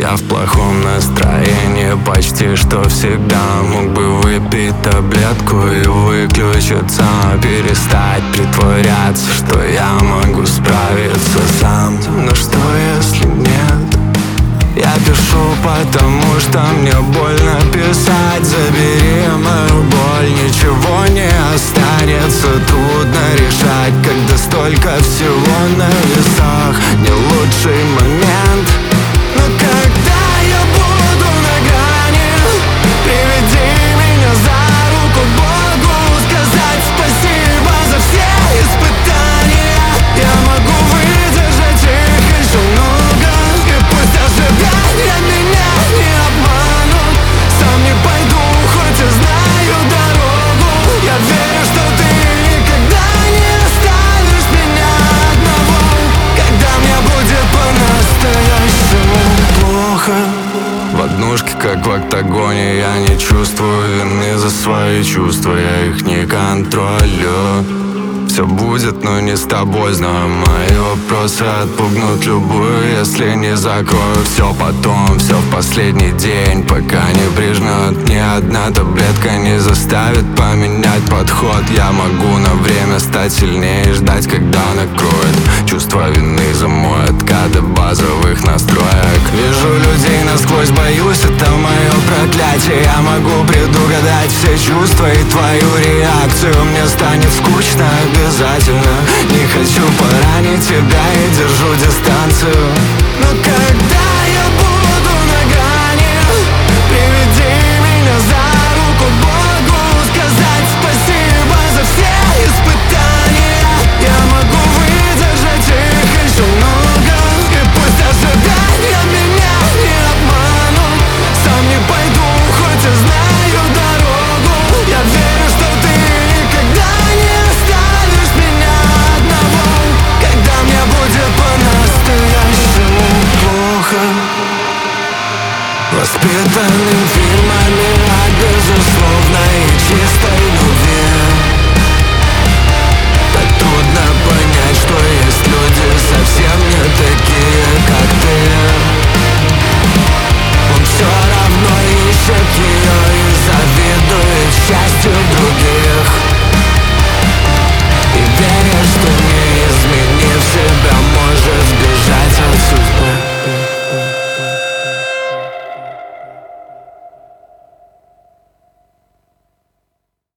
я в плохом настроении почти что всегда. Мог бы выпить таблетку и выключиться, перестать притворяться, что я могу справиться сам. Но что если нет? Я пишу, потому что мне больно писать. Забери мою боль, ничего не останется. Трудно решать, когда столько всего на весах. Не лучший момент, но когда я буду на грани, приведи меня за руку к Богу, сказать спасибо за все испытания. Я могу выдержать их еще много, и пусть ожидания меня не обманут. Сам не пойду, хоть и знаю дорогу. Я верю, что ты никогда не оставишь меня одного, когда мне будет по-настоящему плохо. В однушке, как в октагоне, я не чувствую вины за свои чувства, я их не контролю. Все будет, но не с тобой, знаю, мои вопросы отпугнут любую, если не закрою все потом, все в последний день, пока не прижмет. Ни одна таблетка не заставит поменять подход. Я могу на время стать сильнее и ждать, когда накроет чувство вины за мой откат до базовых настроек. Вижу людей насквозь, боюсь, это мое проклятие. Я могу предугадать все чувства и твою реакцию. Мне станет скучно обязательно. Не хочу поранить тебя и держу дистанцию. Но когда я буду на грани, приведи меня за руку к Богу, сказать спасибо за все испытания. Я могу выдержать их еще много, и пусть ожидания меня не обманут. Сам не пойду, хоть и знаю дорогу. Я верю, что ты никогда не оставишь меня одного, когда мне будет по-настоящему плохо. Воспитанным фильмами, безусловно, и чисто